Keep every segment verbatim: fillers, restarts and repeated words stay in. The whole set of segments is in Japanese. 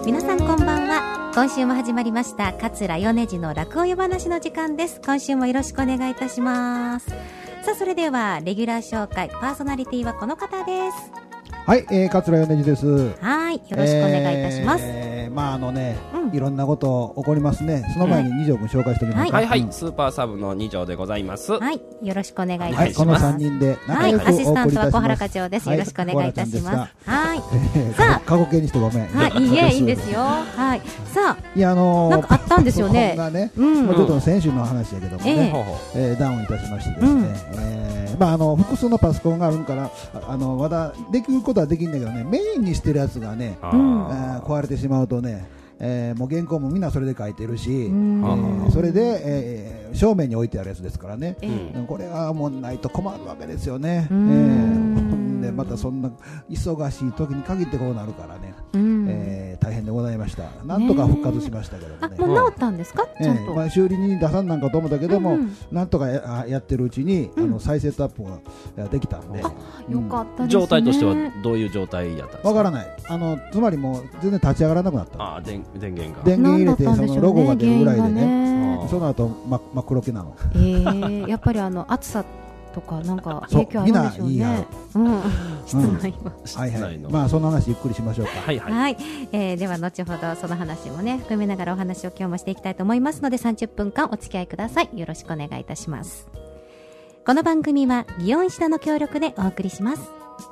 皆さんこんばんは。今週も始まりました桂米次の落語夜話の時間です。今週もよろしくお願いいたします。さあ、それではレギュラー紹介、パーソナリティはこの方です。 はい、えー、桂米次です。 はい、よろしくお願いいたします。 えー、まああのね、 うん、 いろんなこと起こりますね。その前に二条君紹介しておきます。 はいはい、スーパーサブの二条でございます。 はい、よろしくお願いいたします。 はい、この三人で仲良くお送りいたします。 はい、アシスタントは小原課長です。よろしくお願いいたします。はい。 さあ、過去形にしてごめん。 はい、いいえ、いいんですよ。はい。さあ、 いやあのー、 なんかあったんですよね。 がね、 うん、 もうちょっと先週の話だけどもね、えーえー、ダウンいたしましてですね、うん、えー、まああの複数のパソコンがあるからあのまだできることはできるんだけどね、メインにしてるやつがね、うん、えー、壊れてしまうとね、えー、もう原稿もみんなそれで書いてるし、えー、それで、えー、正面に置いてあるやつですからね、うん、これがもうないと困るわけですよね。えー、でまたそんな忙しい時に限ってこうなるからね、えー、大変でございました。なんとか復活しましたけどもね。 あ、もう治ったんですか？ちゃんと、 えーまあ、修理に出さんなんかと思ったけども、うんうん、なんとか や, やってるうちに、うん、あの再セットアップができたんで、 あ、よかったですね。 状態としてはどういう状態やったんですか？ わからない。あのつまりもう全然立ち上がらなくなった。 あ、電源が電源入れて、ね、そのロゴが出るぐらいでね、 ね、 その後真っ黒けなの。 えー、やっぱりあの暑さとかなんか影響あるんでしょうね。うん、室内は、 はいはい、まあその話ゆっくりしましょうか。 はいはい、 はい、えー、では後ほどその話もね含めながらお話を今日もしていきたいと思いますので、さんじゅっぷんかんお付き合いください。よろしくお願いいたします。この番組は祇園石田の協力でお送りします。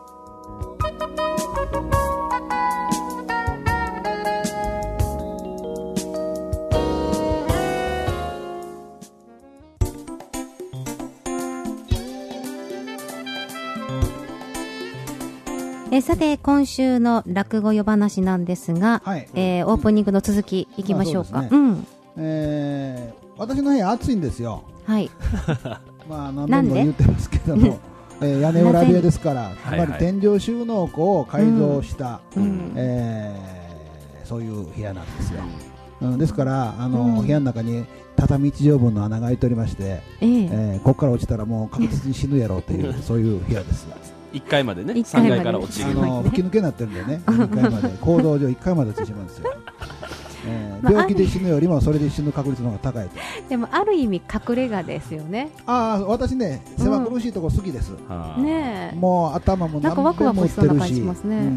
えさて今週の落語夜話なんですが、はい、えー、オープニングの続きいきましょうか。まあそうですね、うん、 えー、私の部屋暑いんですよ。 はい。 まあ何年も言ってますけども、えー、屋根裏部屋ですから、つまり天井収納庫を改造した、うん、えー、そういう部屋なんですよ。うん、ですからあの、うん、部屋の中に畳いち畳分の穴が開いておりまして、えーえー、ここから落ちたらもう確実に死ぬやろうというそういう部屋です。 いっかいまでね、さんがいから落ちる、 あの吹き抜けになってるんでね、にかいまで構造上いっかいまで落ちてしまうんですよ。えー、病気で死ぬよりもそれで死ぬ確率の方が高いと。 でもある意味隠れ家ですよね。 ああ、私ね、狭苦しいとこ好きです、 うん、ねえ、 もう頭も何でも持ってるし、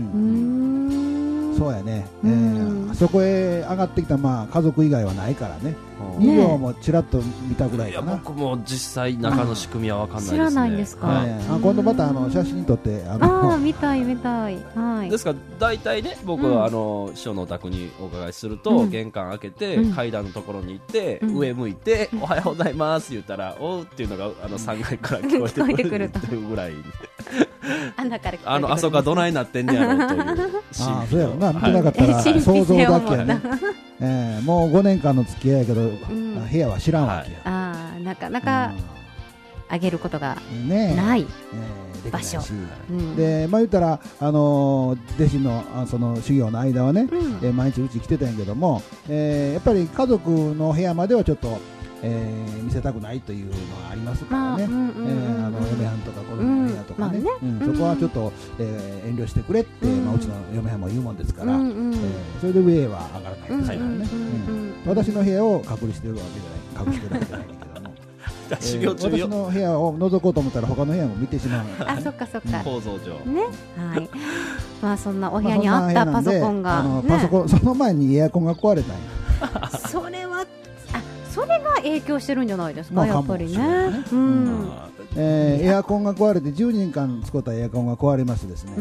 そうやね、えー、そこへ上がってきた、まあ、家族以外はないからね、にびょうもちらっと見たぐらいかな。 いや、僕も実際中の仕組みは分かんないですね。 知らないんですか？ はい、あ、今度またあの写真撮ってあのあ見たい見たい、はい、 ですから大体ね、僕は、うん、あの師匠のお宅にお伺いすると、うん、玄関開けて、うん、階段のところに行って、うん、上向いて、おはようございます言ったら、おうっていうのがあのさんがいから聞こえてくるっていうぐらいあんなから聞こえてくる、 あのあそこはどないなってんねやろうというああ、そうやろな、見てなかったら想像だけやね。えー、もうごねんかんの付き合いやけど、うん、部屋は知らんわけや、 はい、ああ、なかなかあげることがない、ねえー、場所、うん、 で、まあ、言ったら、あのー、弟子の、あその修行の間はね、うん、えー、毎日うち来てたんやけども、えー、やっぱり家族の部屋まではちょっと、えー、見せたくないというのがありますからね、嫁はんとか子供の部屋とかね、うんうん、そこはちょっと、えー、遠慮してくれって、うん、まあ、うちの嫁はんも言うもんですから、うんうん、えー、それで上は上がらないですからね、うんうん、私の部屋を隔離してるわけじゃない、隠してるわけじゃないけどもえー、私の部屋を覗こうと思ったら他の部屋も見てしまう。 あ、そっかそっか、 構造上ね、はい。まあそんなお部屋にあったパソコンが、 あのパソコン、その前にエアコンが壊れたんや。 それは、あ、それが影響してるんじゃないですか、まあ、やっぱりね。うん、 えー、エアコンが壊れてじゅうねんかん使ったエアコンが壊れましてですね、うん、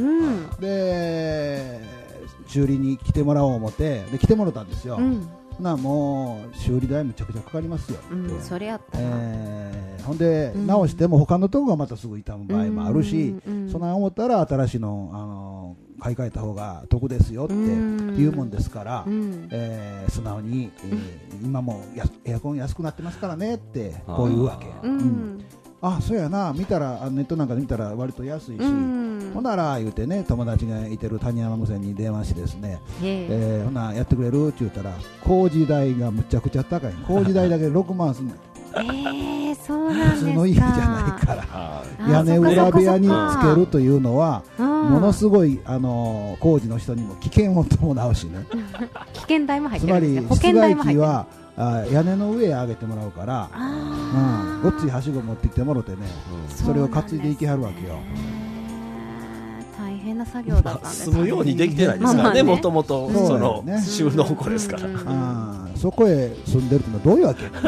で修理に来てもらおう思ってで来てもらったんですよ。うん、なもう修理代むちゃくちゃかかりますよ、うん、 それやったな、 えー、ほんで、うん、直しても他のとこがまたすぐ傷む場合もあるし、うんうんうん、そんな思ったら新しいの、あの買い替えた方が得ですよっていうもんですから、うん、えー、素直に、えー、今もやエアコン安くなってますからねってこういうわけ。うん、あ、そうやな、見たらネットなんかで見たら割と安いし、うん、ほなら言うてね、友達がいてる谷山無線に電話してですね、えー、ほなやってくれるって言ったら工事代がむちゃくちゃ高い、工事代だけでろくまんすんねん。 えー、 そうなんですか。 普通の家じゃないから、 あ屋根裏部屋につけるというのはうんものすごいあの工事の人にも危険を伴うしね。 危険代も入っつまてるんですね。保り室険代も入ってる。 外機はあ屋根の上へ上げてもらうから、 あうん、ごっついはしご持ってきてもろてね、 うんそれを担いでいきはるわけよ。 大変な作業だったんです住むようにできてないですからね、もともとそうそのね収納庫ですから、 うんあーそこへ住んでるってのはどういうわけ？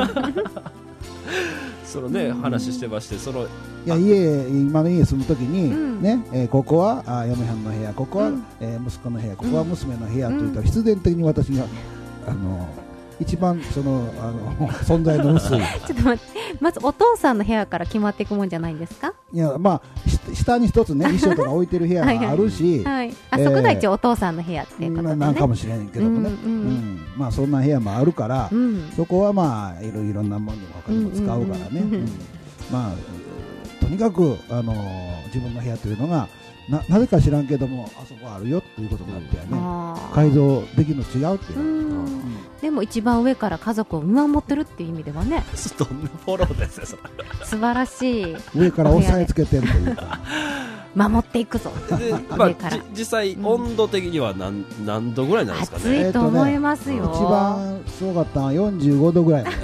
そのね、話してまして、そのいや家今の家住むときに、 うんねえーここはあ嫁はんの部屋、ここは、 うんえー息子の部屋、ここは娘の部屋といったら、必然的に私があの一番そのあの存在の薄いちょっと待って、まずお父さんの部屋から決まっていくもんじゃないんですか？ いやまあし下に一つね衣装とか置いてる部屋があるしはい、あそこが一応お父さんの部屋っていうことでね。 ななんかもしれんけどもね、 うんうんうんまあそんな部屋もあるから、 うんそこはまあいろいろなものにも他にも使うからね、 うんうんうんうんうんまあとにかくあの自分の部屋というのがななぜか知らんけどもあそこあるよということになってね、 あー改造できるの違うっていうう、 んうんでも一番上から家族を見守ってるっていう意味ではね、 どんなフォローですよ、それ。 素晴らしい。 上から押さえつけてるというか守っていくぞ。 でまあ、 上からじ実際、温度的には何何度ぐらいなんですか暑ね。 いと思いますよ。 一番すごかったのはよんじゅうごどぐらいまで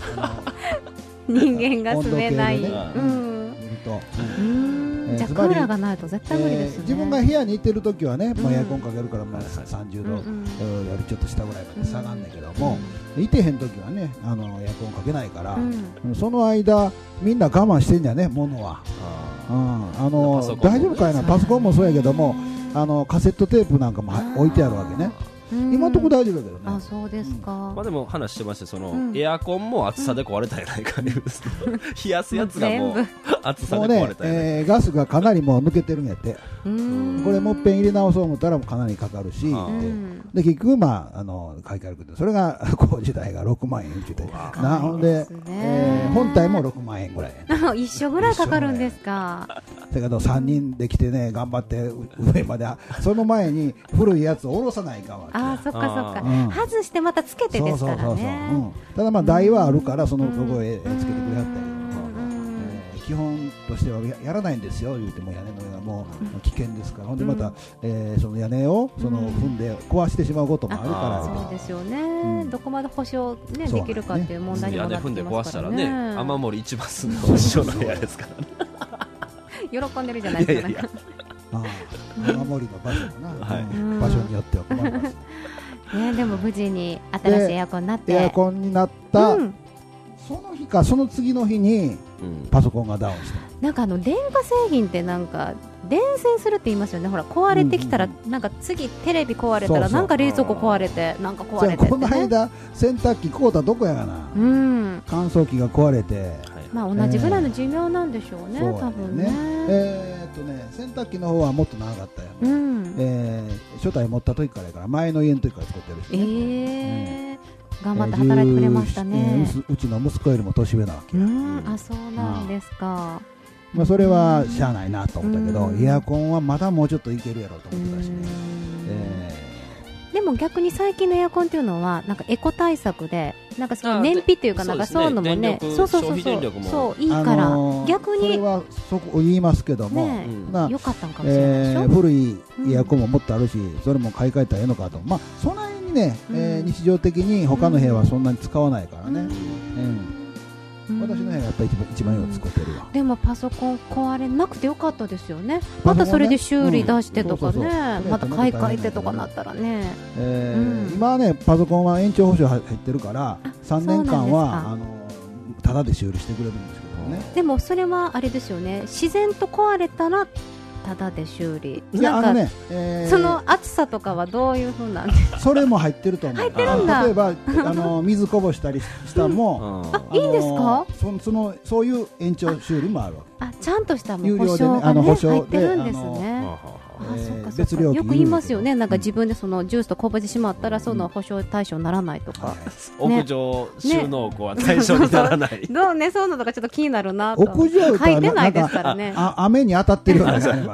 人間が住めない。 温度計でねうん見ると、 うんじゃあクえーつまりーラーがないと絶対無理ですね。 えー自分が部屋にいてるときはね、まあ、 うんエアコンかけるからまあはいはいさんじゅうどうんうんよりちょっと下ぐらいまで下がんだけども、いてへんときはねあのエアコンかけないから、 うんその間みんな我慢してんじゃね物は、 あうん、あのパソコンもね大丈夫かいなパソコンもそうやけどもあのカセットテープなんかもは置いてあるわけね、 うん今のところ大丈夫だけどね、 あ、そうですか。 ーまあでも話してまして、その、 うんエアコンも暑さで壊れたんやないかいう、冷やすやつがもう全部暑さもうねで壊れ、たんやないか。 えーガスがかなりもう抜けてるんやって、 うんこれもっぺん入れ直そう思ったらもうかなりかかるし、 あーうんで結局、まあ、あの買い替えるけどそれが工事代がろくまん円って言ってわなほんで、 高いですねえー本体もろくまん円ぐらいやね一緒ぐらいかかるんですか。 だけどさんにんで来てね頑張って上までその前に古いやつを下ろさないかんわけあー、そっかそっか。 うん外してまたつけてそうですからそうそうそう、 ね。 うん、ただまあ台はあるからそのうんとこへつけてくれはったり、 うんえー基本としてはややらないんですよ言うても屋根の上はもう危険ですからほんでまた、 うんえーその屋根をそのうん踏んで壊してしまうこともあるからあそうですよね、 うんどこまで保証、ね、 そうなんですねできるかっていう問題にも屋根なって踏んで壊きますからしたらね、 ね。 雨漏り一番すんの師匠の部屋ですからね。 喜んでるじゃないですか。 いやいやああ守りの場所もな、 はいうん場所によっては困りますね、でも無事に新しいエアコンになって。 エアコンになった、 うん、 その日かその次の日にうんパソコンがダウンしたなんかあの電化製品ってなんか伝染するって言いますよね。ほら壊れてきたら、 うんうんなんか次テレビ壊れたらそうそうなんか冷蔵庫壊れてなんか壊れてって、 じゃあこのね、 間洗濯機買うたどこやがな、 うん、 乾燥機が壊れてはいまあ同じぐらいの寿命なんでしょうね、 そうや多分ね。 えーっとね洗濯機の方はもっと長かったよ、 うん、 えー初代持った時からやから前の家の時から使ってるし、 えねー頑張って働いてくれましたえーね。 じゅうえーうちうちの息子よりも年上なわけよ、 うん、あ、そうなんですか。 まあ、それはしゃあないなと思ったけど、 うんエアコンはまだもうちょっといけるやろうと思ってたしね、 うんえでも逆に最近のエアコンっていうのはなんかエコ対策でなんかそのあ燃費っていうかでなんかそうですねそういうのもね、 電力そうそうそう消費電そう力もそういいーから、 あのー逆にそれはそこ言いますけども、 ねうんな良かったのかもしれないでしょ。 えー古いエアコンももっとあるし、それも買い替えたらええのかと、まあ、そんなにね、えーうん日常的に他の部屋はそんなに使わないからね、 うんうんうん私の部屋がやっぱり一番一番よく使ってるわ、 でもパソコン壊れなくてよかったですよね。またそれで修理出してとかね、 うんそうそうそうまた買い替えてとかなったらね。 えーうん今はねパソコンは延長保証入ってるからさんねんかんはそうなんですかあのタダで修理してくれるんですけどね、 でもそれはあれですよね。自然と壊れたらただで修理。 いやなんか、 あのね、えーその厚さとかはどういう風なんですか。 それも入ってると思う入ってるんだ例えばあの水こぼしたりしたのも、 うんあいいんですかあのそそのそういう延長修理もあるわけあ、ちゃんとしたもう保有料でね証がねあの保証で入ってるんですはあね。 はあえーそっかそっか別料金よく言いますよね。なんかうん自分でそのジュースとこぼしてしまったらその保証対象にならないとか。 はいあ屋上収納庫は対象にならない。 どうね、そういうのとかちょっと気になるなと。 屋上とは書いてないですからね。 あ雨に当たってるような感じもあるから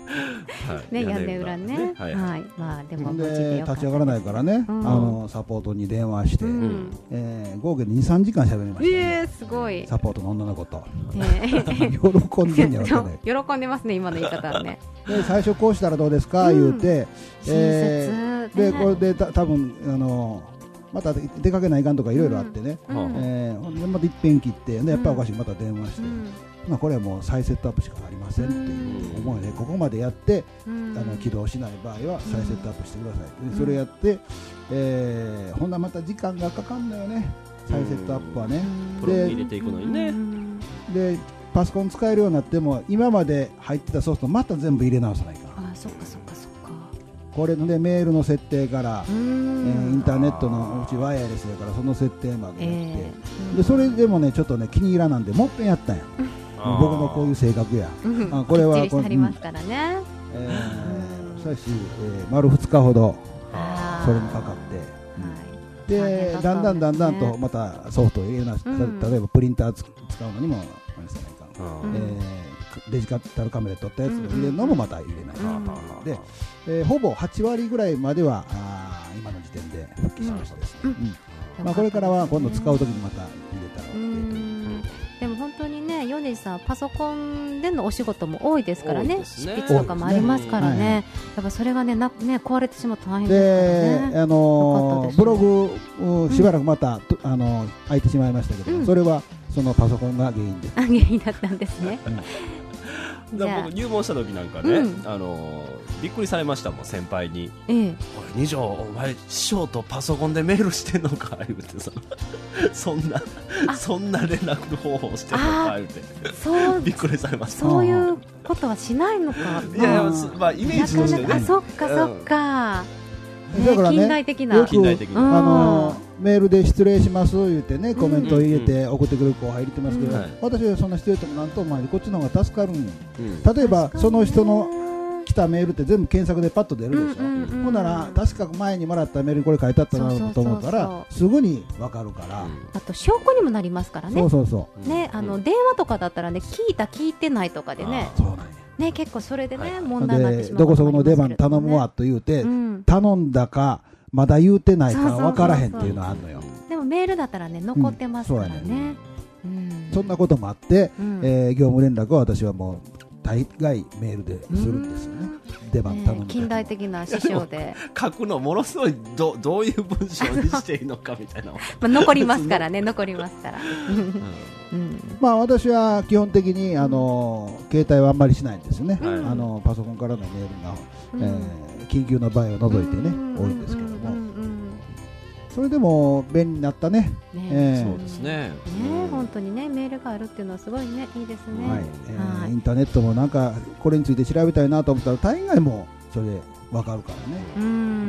ね、屋根裏ね。はい。まあでもで立ち上がらないからね、あのサポートに電話して、え合計でに、さんじかん喋りました。 ええ、すごい。 サポートの女の子と。喜んでんやろね。 喜んでますね、今の言い方はね。 で最初こうしたらどうですか言うて、でこれで多分あのまた出かけないかんとかいろいろあってね、えほんでまたいっぺん切ってでやっぱりおかしいまた電話して。まあこれはもう再セットアップしかありませんっていう思いでここまでやってあの起動しない場合は再セットアップしてくださいでそれやってえほんなまた時間がかかんのよね再セットアップはねで入れていくのにねでパソコン使えるようになっても今まで入ってたソフトまた全部入れ直さないかあそっかそっかそっかこれのねメールの設定からえインターネットのうちワイヤレスやからその設定までやってでそれでもねちょっとね気に入らなんでもっぺんやったんや僕のこういう性格や、 うん、あこれはこれ、うんえー、しかし、えー、丸ふつかほどそれにかかって、うん、でだんだんだんだんとまたソフトを入れなし、うん、例えばプリンター使うのにもあれせないか、うんえー、デジタルカメラで撮ったやつを入れるのもまた入れない、うん、で、えー、ほぼはちわりぐらいまではあ今の時点で復帰しましたですね、うんうんまあ、これからは今度使うときにまた入れたら OK というでも本当にね、米津さんパソコンでのお仕事も多いですからね、執筆とかもありますからね、ねやっぱそれがね、なね壊れてしまうと大変ですからね。 で、あのー、ブログしばらくまた、うん、あのー、空いてしまいましたけど、うん、それはそのパソコンが原因で。 原因だったんですね。 だ僕入門した時なんかね、うん、あのー、びっくりされましたもん先輩に、 ええ、 おい二条お前師匠とパソコンでメールしてんのか言うてそのそんなそんな連絡の方法してんのか言うてそうびっくりされましたそういうことはしないのかいやいや、まあ、イメージとしてねあそっかそっか、 うん、だからね近代的なよく近代的な、 あのーメールで失礼します言ってねコメントを入れて送ってくる子入れてますけど、うん、私はそんな失礼ともなんともないこっちの方が助かるんよ、うん、例えばその人の来たメールって全部検索でパッと出るでしょ、うんうんうん、ほんなら確か前にもらったメールにこれ書いてあったなと思ったらすぐに分かるから、うん、 あと証拠にもなりますからねそうそうそう、 ね、あの電話とかだったらね聞いた聞いてないとかでねそうなんやね、結構それでね、はい、 問題になってしまう、ね、どこそこの出番頼むわと言うて、うん、頼んだかまだ言うてないか分からへんっていうのはあるのよでもメールだったらね残ってますからね、うん そ, ねうん、そんなこともあって、うんえー、業務連絡は私はもう大概メールでするんですよね、うん、出番頼む、 ね、近代的な師匠で書くのものすごい ど, どういう文章にしていいのかみたいなまあ残りますからね残りますから、 うん、まあ私は基本的にあの携帯はあんまりしないんですよね、うん、あのパソコンからのメールが、うんえー、緊急の場合を除いてね、うん、多いんですけども、うんうんそれでも便利になったね。 ねえー、そうですね。 ねえ、本当にねメールがあるっていうのはすごいねいいですね。 はい。えーはい、インターネットもなんかこれについて調べたいなと思ったら大概もそれでわかるからね。 うん、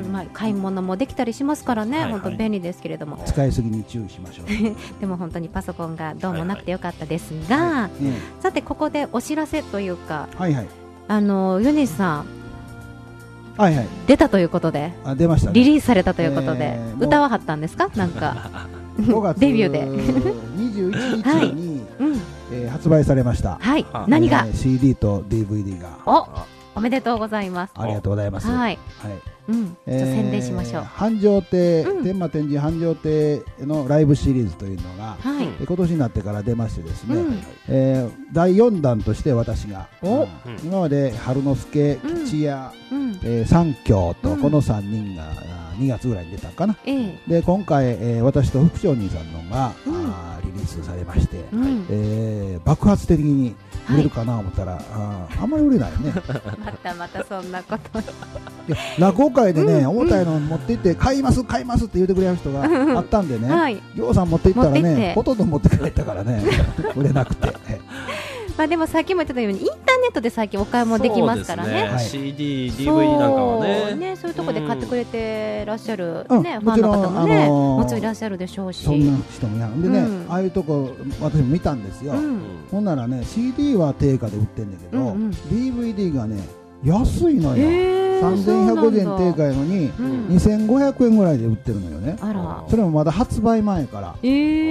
まあ買い物もできたりしますからね、はいはい、本当便利ですけれども。 使いすぎに注意しましょう。 でも本当にパソコンがどうもなくてよかったですが、はいはい、さてここでお知らせというか、 はいはい。 あの米津さん。 はいはい、 出たということであ出ました、ね、 リリースされたということで、えー、歌ははったんですかなんかごがつデビューでにじゅういちにちに、はいうんえー、発売されました、 はい、何が、 えー、シーディー と ディーブイディー がおおめでとうございますありがとうございます、 はいはいうん、 えー、 じゃ宣伝しましょう繁盛亭、うん、天満天神繁盛亭のライブシリーズというのが、はい、今年になってから出ましてですね、うんえー、だいよんだんとして私が、うん、今まで春之助、吉谷、うんえー、三協とこのさんにんがにがつぐらいに出たかな、うん、で今回、えー、私と副長人さんのが、うん、あリリースされまして、うんえー、爆発的に売れるかな思ったら、はい、あ, あんまり売れないねまたまたそんなこといや落語会でね、うん、重たいの持って行って買います買いますって言ってくれる人があったんでね、はい、ようさん持って行ったらねほとんど持って帰ったからね売れなくてまあでもさっきも言ってたようにインターネットで最近お買い物できますからね、 はい、シーディー、ディーブイディー なんかはねねそういうところで買ってくれてらっしゃる、うんね、ファンの方もね、あのー、もちろんいらっしゃるでしょうしそんな人もいやんでね、うん、ああいうとこ私も見たんですよ、うん、ほんならね シーディー は定価で売ってんだけど、うんうん、ディーブイディー がね安いのよ、えー、さんぜんひゃくえん定価やのに、うん、にせんごひゃくえんぐらいで売ってるのよね、あらそれもまだ発売前から、 えー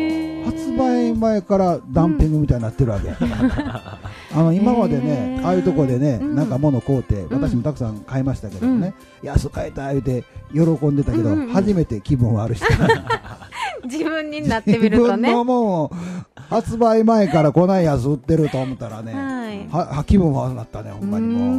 発売前からダンピングみたいになってるわけ、うん、あの今までねああいうとこでね、うん、なんか物買うて私もたくさん買いましたけどね、うん、安買えた言うて喜んでたけど、うんうんうん、初めて気分悪して自分になってみるとね、 自分のもう発売前からこないやつ売ってると思ったらね、はい、は気分悪くなったね、ほんまにもう、うん、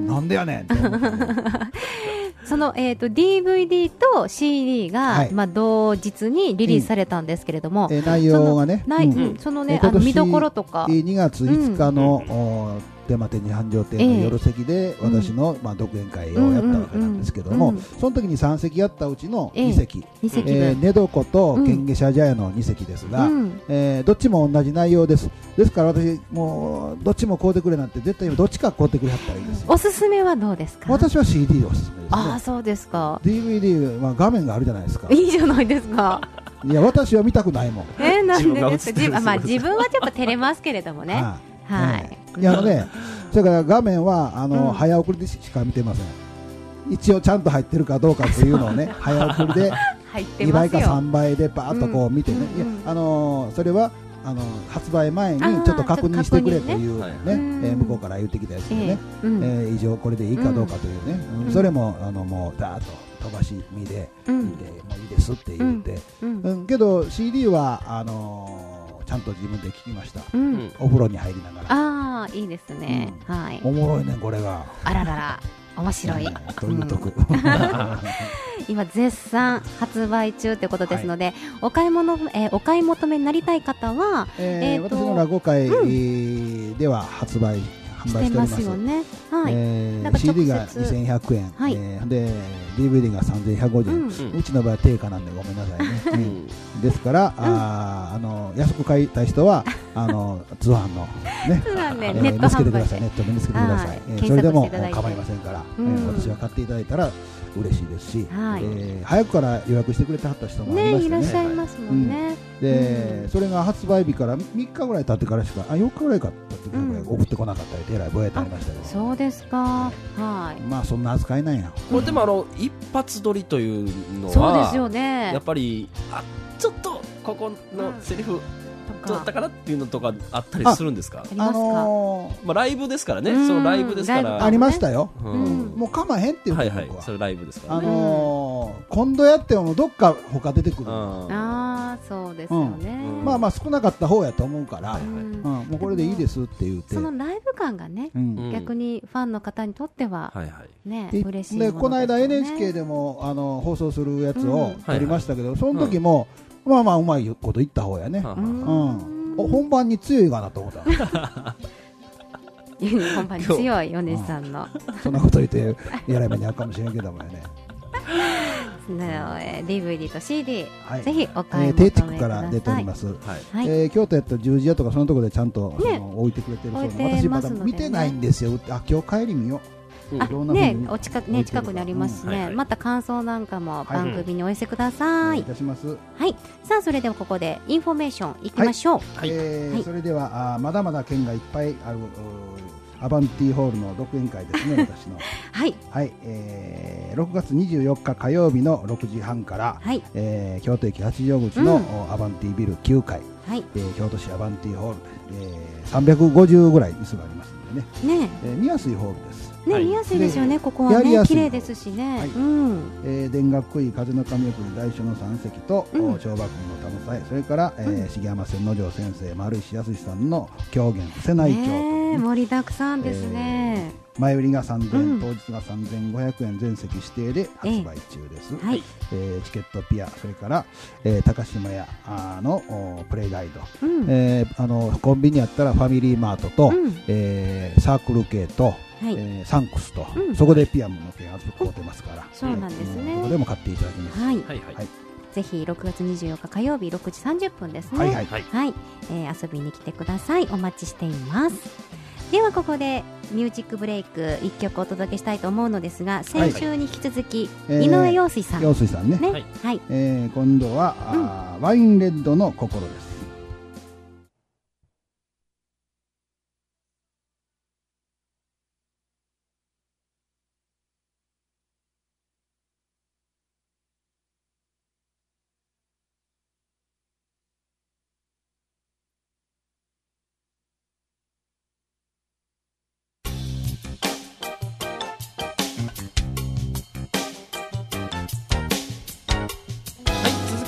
なんでやねんって思ったねその、えー、と ディーブイディー と シーディー が、はい、まあ、同日にリリースされたんですけれども、 うん、えー、内容がね、 その、うん、そのね、あの見どころとかにがついつかの、うん、出間店に繁盛店の夜席で私の、まあ、独演会をやったわけなんですけども、その時にさん席やったうちのに席、えー、寝床と剣下社茶屋のに席ですが、うん、えー、どっちも同じ内容です。ですから私もうどっちも買うてくれなんて絶対どっちか買うてくれはったらいいですよ。 おすすめはどうですか？ 私は シーディー でおすすめですね。 ああ、そうですか。 ディーブイディー、まあ、画面があるじゃないですか。 いいじゃないですか。 いや私は見たくないもん。 えー、なんでですか？自分、まあ、自分はちょっと照れますけれどもね。はい、はい、いやあのね、それから画面はあの、うん、早送りでしか見てません。一応ちゃんと入ってるかどうかというのをね早送りでにばいかさんばいでバーッとこう見てね、うん、いやあのー、それはあの発売前にちょっと確認してくれというね、えー、向こうから言ってきたやつでね、えーうん、えー、以上これでいいかどうかというね、うんうん、それもあのもうダーッと飛ばし見で、うん、見てもういいですって言って、うんうん、けど シーディー はあのー、ちゃんと自分で聞きました、うん、お風呂に入りながら。 ああ、いいですね、うん、はい、 おもろいねこれが。 あららら面白い、 というとく今絶賛発売中ということですので、はい、お買い物、えー、お買い求めになりたい方は、 えーえー、私の落語会では発売、うん、販売しております。 してますよね。はい。 えー、シーディー がにせんひゃくえん、はい、えー、で ディーブイディー がさんぜんひゃくごじゅうえん、うん、うちの場合は定価なんでごめんなさいね。うん、ですから、うん、ああの安く買いたい人はあの通販のね、 通販で、 えー、 ネット見つけてください。ネットで見つけてください。えー、それでも構いませんから、うん、えー、私が買っていただいたら嬉しいですし、はい、えー、早くから予約してくれてはった人もいましたね。 ね、いらっしゃいますもんね。 うん、で、うん、それが発売日からみっかぐらい経ってからしか、あ、よっかぐらいか経ってから送ってこなかったりで、えらいぼやってありましたけど。 そうですか。はい。 まあそんな扱いなんや。 これでもあの一発撮りというのは、 そうですよね。 やっぱりあちょっとここのセリフ、うん、だったからっていうのとかあったりするんですか？ ありますか？あのー、まあライブですからね。そのライブですから。 ありましたよ。うん、もうかまへんっていうのは、 はいはい、それライブですからね。あのー、今度やってもどっか他出てくる。 ああ、そうですよね。 うん、まあまあ少なかった方やと思うから、うん、もうこれでいいですって言って。 そのライブ感がね、うん、逆にファンの方にとっては、はいはい、ね、嬉しいものですよね。 でこの間 エヌエイチケー でもあの放送するやつを撮りましたけど、その時も、まあまあうまいこと言った方やね。うん。本番に強いかなと思った本番に強い米さんのそんなこと言ってやらい目にあるかもしれんけどもねディーブイディー と シーディー、はい、ぜひお買い求めください。 定畜から出ております、はい、えー、京都やったら十字屋とかそのところでちゃんと、ね、置いてくれてるそうで、私まだ見てないんですよ。あ、今日帰り見よう。 あ、ね、お近くね、近くにありますしね、うん、はいはい、また感想なんかも番組にお寄せください。はい、お願いいたします。 はい、さあそれではここでインフォメーションいきましょう。 はい、えーはい、それではあまだまだ県がいっぱいあるアバンティホールの独演会ですね、私の。 はい。 はい、えー、ろくがつにじゅうよっか火曜日のろくじはんから、はい、えー、京都駅八丈口の、うん、アバンティビルきゅうかい、はい、えー、京都市アバンティホール、えー、さんびゃくごじゅうぐらい椅子がありますのでね。ね、えー、見やすいホールです。 ね、はい、見やすいですよね、ここはね、綺麗ですしね。はい、うん、 えー、田楽井風の神送り大書のさん席と、うん、長馬君の玉さえ、それから、えー、重山千之丞先生、丸石康さんの狂言瀬内町、 ね、盛りだくさんですね。 えー、前売りがさんぜんえん、うん、当日がさんぜんごひゃくえん、全席指定で発売中です。えーはい、えー、チケットピア、それから、えー、高島屋のプレイガイド、うん、えー、あのコンビニやったらファミリーマートと、うん、えー、サークル系と、はい、えー、サンクスと、うん、そこでピアムの件預かってますから、 そうなんですね。 ここでも買っていただきます。 はいはいはい。ぜひろくがつにじゅうよっか火曜日ろくじさんじゅっぷんですね。はいはいはい、はい、えー、遊びに来てください。お待ちしています。ではここでミュージックブレイクいっきょくお届けしたいと思うのですが、先週に引き続き、はい、井上陽水さん、 陽水さんね。ね、はい、はい、えー、今度は、うん、あワインレッドの心です。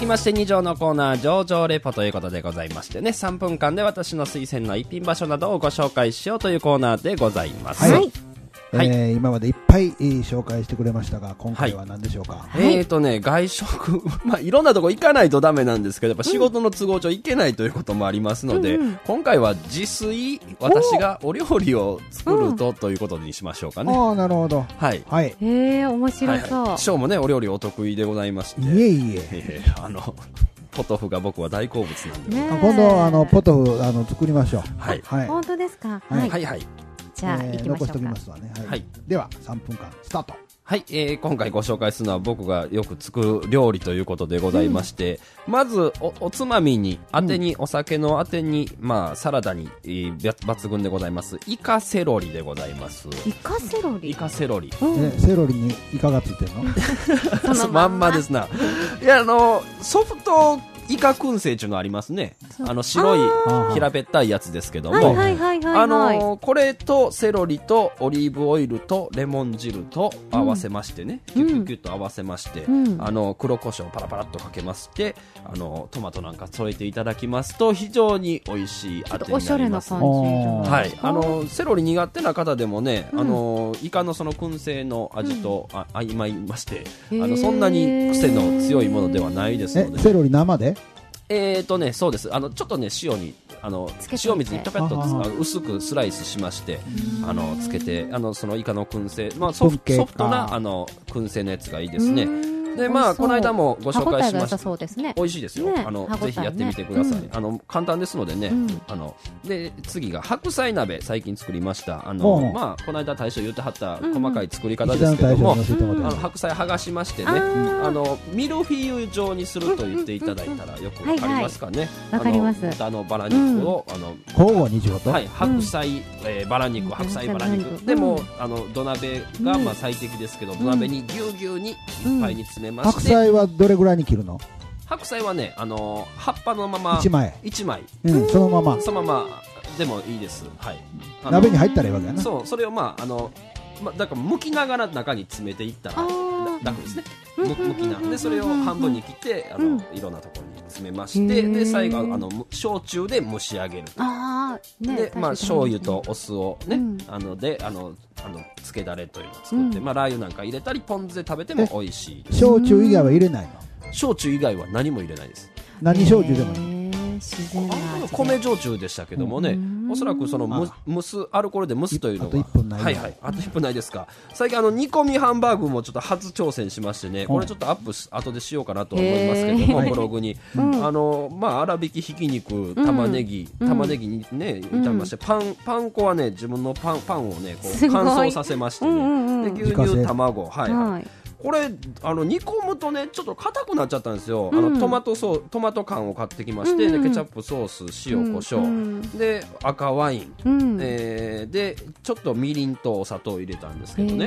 きましてに条のコーナー上々レポということでございましてね、さんぷんかんで私の推薦の一品場所などをご紹介しようというコーナーでございます。 はい、 はいえー、今までいっぱい、えー、紹介してくれましたが、今回は何でしょうか。 はい、えーとね、外食、まあ、いろんなとこ行かないとダメなんですけど、やっぱ仕事の都合上行けないということもありますので、うん、今回は自炊、私がお料理を作ると、ということにしましょうかね。 ああ、なるほど。 はい。 はい。 へえ、面白そう。 はいはい、師匠もね、お料理お得意でございまして。 いえいえ。 えー、あの、ポトフが僕は大好物なんで。 ね、今度、あの、ポトフ、あの、作りましょう。 はい。 はい、本当ですか。 はい。はいはい。 じゃあ、えー、行きましょうか。 残しておきますわね。はい。はい、では、さんぷんかん、スタート。 はい、えー、今回ご紹介するのは僕がよく作る料理ということでございまして、うん、まず お, おつまみにあてに、うん、お酒のあてに、まあ、サラダに、えー、抜群でございますイカセロリでございます。 イカセロリイカセロリ、 うん、えセロリにイカがついてるのそのまんまですな。いや、あのソフトイカ燻製っていうのありますね。あの白い平べったいやつですけども、あのこれとセロリとオリーブオイルとレモン汁と合わせましてね、うん、キュッキュッキュッと合わせまして、うん、あの黒胡椒をパラパラっとかけまして、あのトマトなんか添えていただきますと非常に美味しいあてになります。おしゃれな感じ。はい、あのセロリ苦手な方でもね、あのイカのその燻製の味と、うん、あ相まいまして、あのそんなに癖の強いものではないですので。 えセロリ生で？ えーとね、そうです。あのちょっとね、塩にあの塩水にペペッとあの薄くスライスしまして、あのつけて、あのそのイカの燻製、まあソフト、ソフトなあの燻製のやつがいいですね。で、まあこの間もご紹介しました。 そうですね。 美味しいですよ。ね、あの、ね、ぜひやってみてください。うん、あの簡単ですのでね。うん、あので次が白菜鍋、最近作りました。あの、うん、まあこの間大将言ってはった細かい作り方ですけども、うんうん、あの白菜剥がしましてね、あのミルフィーユ状にすると言っていただいたらよくわかりますかね。 わかります。 豚のバラ肉を、うん、あの交互に状態。 はい、白菜、えー、バラ肉、白菜バラ肉。でもあの土鍋がまあ最適ですけど、土鍋にぎゅうぎゅうにいっぱいに詰めまして。 白菜はどれぐらいに切るの？ 白菜はね、あのー、葉っぱのままいちまいいちまい、 うん、そのままそのままでもいいです。はい、 鍋に入ったらいいわけやな。 そう、それをまああの、ま、だから剥きながら中に詰めていったら楽ですね。む剥きなでそれを半分に切ってあの、うん、いろんなところに詰めまして、で最後あの焼酎で蒸し上げる。あ、ね、でまあ醤油とお酢をね、うん、あのであのあのつけだれというのを作って、うん、まあラー油なんか入れたりポン酢で食べても美味しいです。 焼酎以外は入れないの？ 焼酎以外は何も入れないです。 何焼酎でもいい。 自然な味で米焼酎でしたけどもね、おそらくそのむ蒸すアルコールで蒸すというのがあといっぷんない。 はいはい、あといっぷんないですか。最近あの煮込みハンバーグもちょっと初挑戦しましてね、これちょっとアップし後でしようかなと思いますけども、ブログに、うん、あのまあ粗挽きひき肉、玉ねぎ、うん、玉ねぎにね炒めまして、パンパン粉はね自分のパンパンをねこう乾燥させましてね、うんうんうん、で牛乳卵、はいはい、はい、これあの煮込むとねちょっと硬くなっちゃったんですよ。うん、あのトマトソートマト缶を買ってきまして、うん、でケチャップソース、塩、コショウ、うん、で赤ワイン、うん、えー、でちょっとみりんとお砂糖を入れたんですけどね。うん、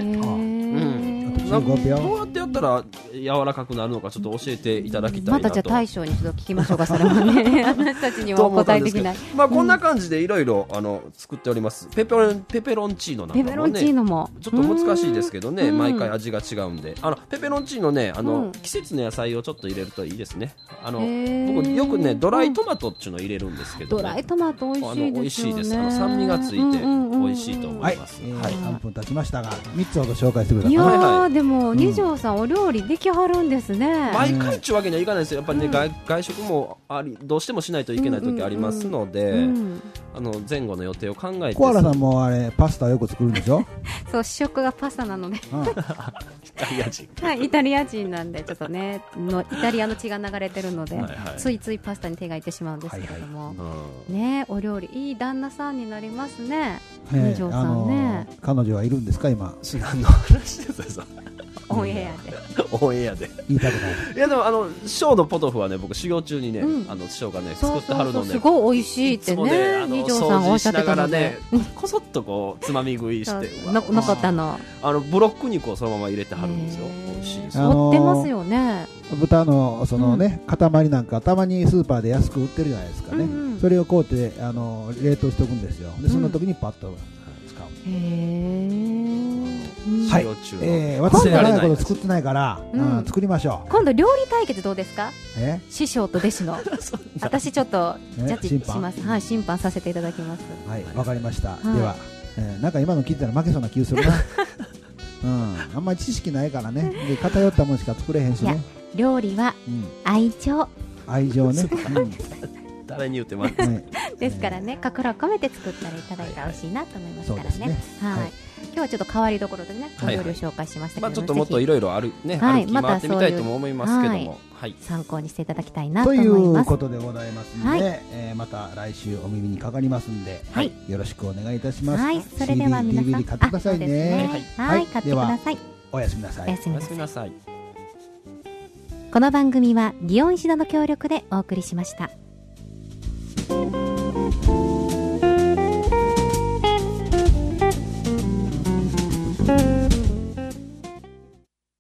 なんかどうやってやったら柔らかくなるのかちょっと教えていただきたいなと。 またじゃあ大将にちょっと聞きましょうか。それはね私たちにはお答えできない。 まあこんな感じでいろいろあの作っております。ペペロンペペロンチーノなんかもね。ペペロンチーノもちょっと難しいですけどね、毎回味が違うんで。あのペペロンチーノね、あの、うん、季節の野菜をちょっと入れるといいですね。あの僕よくねドライトマトっていうのを入れるんですけど、ね、 ドライトマト美味しいですよね。美味しいです。あの酸味がついて美味しいと思います。 はい、はい、さんぷん経ちましたがみっつほど紹介してください。 いやー、はい、でも二条さん、うん、お料理できはるんですね。 毎回っちゅうわけにはいかないですよ。やっぱりね、うん、外, 外食もありどうしてもしないといけない時ありますので、うんうんうん、あの前後の予定を考えて。 コアラさんもあれパスタよく作るんでしょ？ そう、主食がパスタなので、うん、イタリア人はい、イタリア人なんでちょっとねのイタリアの血が流れてるので、はいはい、ついついパスタに手がいってしまうんですけれども、はいはい、ね、お料理いい旦那さんになりますね。二条さんね、 彼女はいるんですか今？ 何の話ですか？ オンエアでオンエアで言いたくない。 いやでもあの師匠のポトフはね、僕修行中にね、うん、あの師匠がね作ってはるのね、 すごい美味しいってね、二条さんがおっしゃってたので、 こそっとこうつまみ食いして残ったのあのブロック肉をそのまま入れてはるんですよ。美味しいですよ。 持ってますよね。 豚のそのね、うん、塊なんかたまにスーパーで安く売ってるじゃないですかね、うんうん、それをこうやってあの冷凍しておくんですよ。でその時にパッと使う、うん、へー、 はい、えー、私は長いこと作ってないから、 うん、 うん、作りましょう。 今度料理対決どうですか？ え師匠と弟子の私ちょっとジャッジします。はい、審判させていただきます。 はい、わかりました。 はい、 では、えー、なんか今の聞いてたら負けそうな気がするな。うん、あんまり知識ないからね、で偏ったものしか作れへんしね。 料理は愛情、うん、 愛情ね。うん、 誰に言ってます、 ね、ですからね、心を込めて作ったらいただいたら美味しいなと思いますからね。はい、ね、はい、今日はちょっと変わりどころでね、お料理を紹介しましたけども、 まあ、ちょっともっといろいろあるね、 はい、 歩き回ってみたいとも思いますけども、はい、 参考にしていただきたいなと思います。 ということでございますので、はい、えー、また来週お耳にかかりますんで、はい、よろしくお願いいたします。 はい、それでは皆さんシーディー、ディーブイディー 買ってくださいね。 はい、はい、買ってください。 おやすみなさい。 おやすみなさい。 い。 この番組は祇園石田の協力でお送りしました。